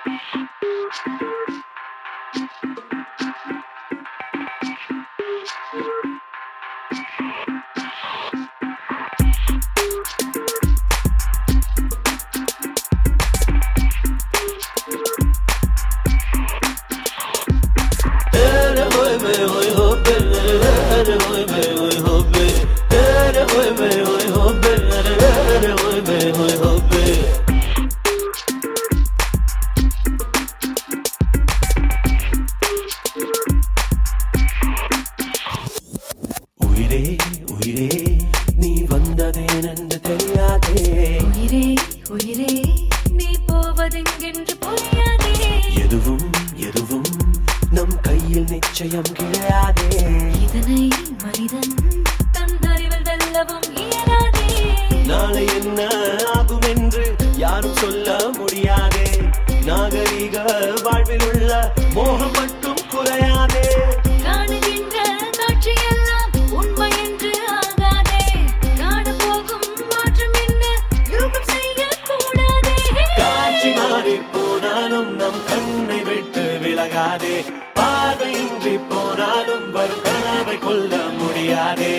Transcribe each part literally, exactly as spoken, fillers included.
உயிரே உயிரே நீ வந்ததேனென்று தெரியாதே உயிரே உயிரே நீ போவதெங்கென்று புரியாதே எதுவும் எதுவும் நம் கையில் நிச்சயம் கிடையாதே இதனை மனிதன் தன் அறிவில் வெல்லவும் இயலாதே நாளை என்ன ஆகும் என்று யாரும் சொல்ல முடியாதே நாகரிக வாழ்வில் உள்ள மோகம் மட்டும் குறையாதே காணுகின்ற காட்சியெல்லாம் உண்மை என்று ஆகாதே காண போகும் மாற்றம் என்ன யூகம் செய்யக்கூடாதே காட்சி மாறி போனாலும் நம் கண்ணை விட்டு விலகாதே பார்வையின்றி போனாலும் வரும் கனவை கொள்ள முடியாதே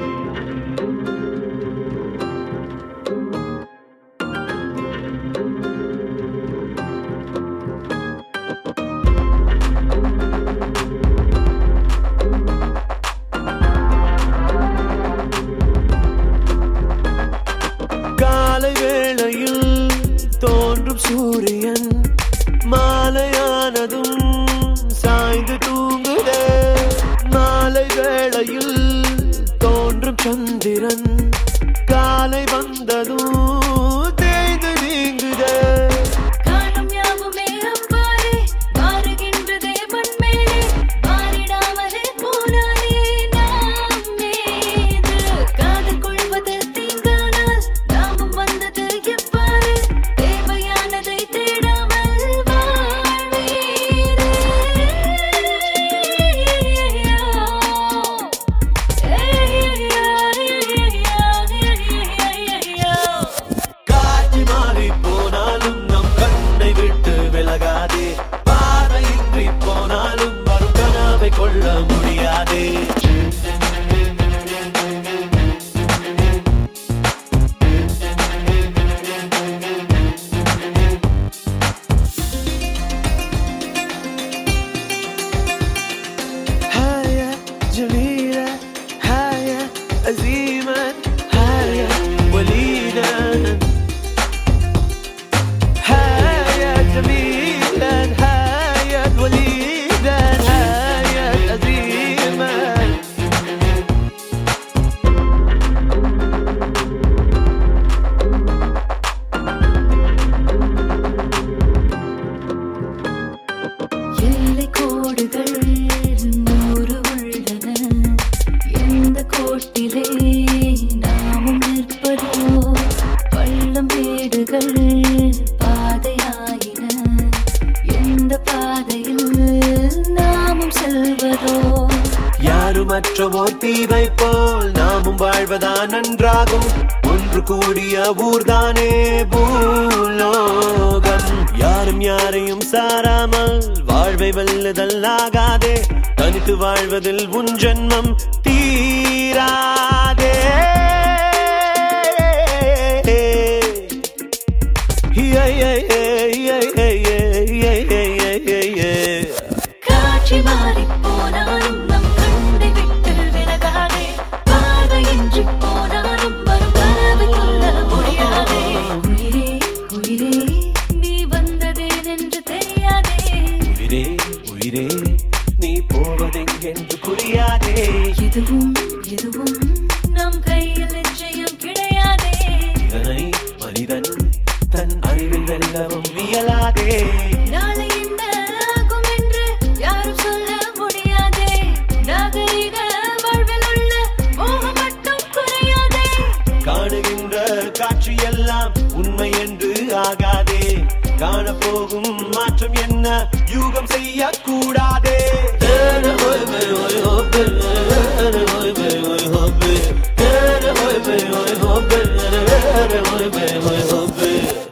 காலை வேளையில் தோன்றும் சூரியன் மாலையானதும் சாய்ந்து தூங்குதே மாலை வேளையில் தோன்றும் சந்திரன் காலை வந்ததும் தேய்ந்து நீங்குதே காணும் யாவுமே அவ்வாறே மாறுகின்றதே மண்மேலே மாறிடாமலே போனாலே நாம் மீது காதல் கொள்வது தீங்கானால் நாமும் வந்தது எவ்வாறு தேவையானதை தேடாமல் வாழ்வீரே காட்சி மாறி போனாலும் நம் கண்ணை விட்டு விலகாதே பார்வையின்றி போனாலும் வரும் கனவை கொள்ள முடியாதே هيا جميلة هيا عزيمة هيا وليدا هيا جميلا هيا وليدا هيا عزيمة எல்லை கோடுகள் நூறு உள்ளன எந்த கோட்டிலே நாமும் நிற்பதோ பள்ளம் வீடுகள் பாதையாயின எந்த பாதையில் நாமும் செல்வதோ யாருமற்ற ஓர் தீவை போல் நாமும் வாழ்வதா நன்றாகும் ஒன்று கூடிய ஊர்தானே பூலோகம் யாரும் யாரையும் சாராமல் வாழ்வை வெல்லுதல்லாகாதே தனித்து வாழ்வதில் உன் ஜன்மம் தீராதே காட்சி மாறி போனாலும் நம் கண்ணை விட்டு விலகாதே பார்வையின்றி போனாலும் வரும் கனவை கொள்ள முடியாதே உயிரே உயிரே நீ வந்ததேனென்று தெரியாதே உயிரே உயிரே நீ போவதெங்கென்று புரியாதே எதுவும் எதுவும் நம் கையில் நிச்சயம் கிடையாதே இதனை மனிதன் தன் அறிவில் வெல்லவும் இயலாதே நாளை என்ன ஆகும் என்று யாரும் சொல்ல முடியாதே நாகரிக வாழ்வில் உள்ள மோகம் மட்டும் குறையாதே காணுகின்ற காட்சியெல்லாம் உண்மை என்று ஆகாதே காணப்போகும் மாற்றம் என்ன யூகம் செய்யக்கூடாதே hope